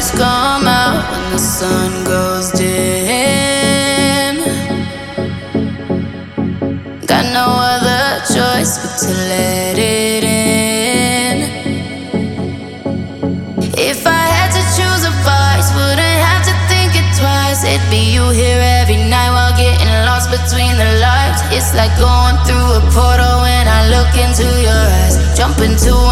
come out when the sun goes dim. Got no other choice but to let it in. If I had to choose a vice, wouldn't have to think it twice. It'd be you here every night while getting lost between the lights. It's like going through a portal when I look into your eyes. Jump into